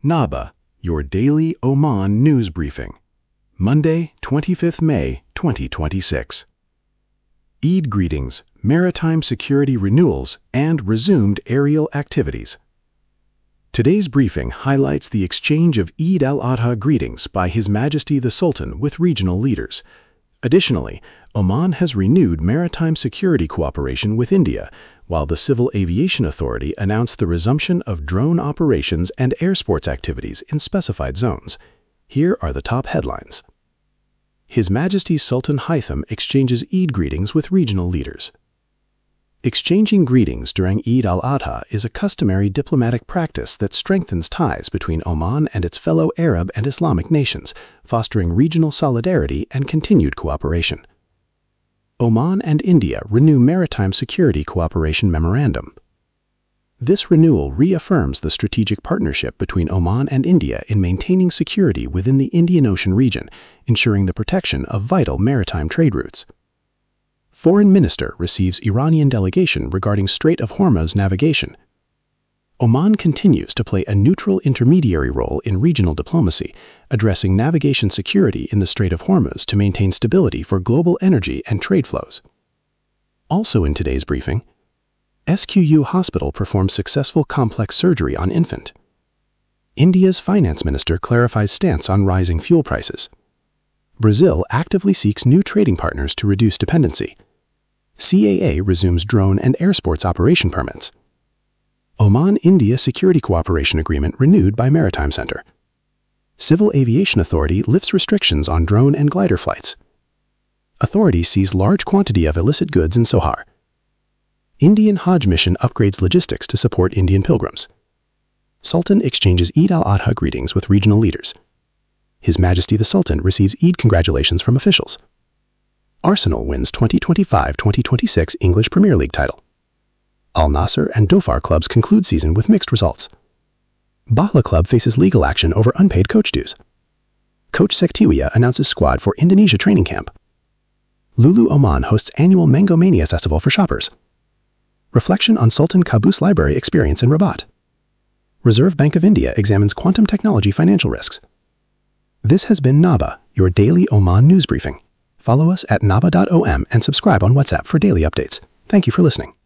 NABA, your daily Oman news briefing. Monday, 25th May, 2026. Eid greetings, maritime security renewals, and resumed aerial activities. Today's briefing highlights the exchange of Eid al-Adha greetings by His Majesty the Sultan with regional leaders. Additionally, Oman has renewed maritime security cooperation with India, while the Civil Aviation Authority announced the resumption of drone operations and air sports activities in specified zones. Here are the top headlines. His Majesty Sultan Haitham exchanges Eid greetings with regional leaders. Exchanging greetings during Eid al-Adha is a customary diplomatic practice that strengthens ties between Oman and its fellow Arab and Islamic nations, fostering regional solidarity and continued cooperation. Oman and India renew maritime security cooperation memorandum. This renewal reaffirms the strategic partnership between Oman and India in maintaining security within the Indian Ocean region, ensuring the protection of vital maritime trade routes. Foreign Minister receives Iranian delegation regarding Strait of Hormuz navigation. Oman continues to play a neutral intermediary role in regional diplomacy, addressing navigation security in the Strait of Hormuz to maintain stability for global energy and trade flows. Also in today's briefing, SQU Hospital performs successful complex surgery on infant. India's finance minister clarifies stance on rising fuel prices. Brazil actively seeks new trading partners to reduce dependency. CAA resumes drone and air sports operation permits. Oman-India Security Cooperation Agreement renewed by Maritime Center. Civil Aviation Authority lifts restrictions on drone and glider flights. Authority seize large quantity of illicit goods in Sohar. Indian Hajj mission upgrades logistics to support Indian pilgrims. Sultan exchanges Eid al-Adha greetings with regional leaders. His Majesty the Sultan receives Eid congratulations from officials. Arsenal wins 2025-2026 English Premier League title. Al Nassr and Dhofar clubs conclude season with mixed results. Bahla club faces legal action over unpaid coach dues. Coach Sektiwia announces squad for Indonesia training camp. Lulu Oman hosts annual Mango Mania festival for shoppers. Reflection on Sultan Qaboos Library experience in Rabat. Reserve Bank of India examines quantum technology financial risks. This has been NABA, your daily Oman news briefing. Follow us at naba.om and subscribe on WhatsApp for daily updates. Thank you for listening.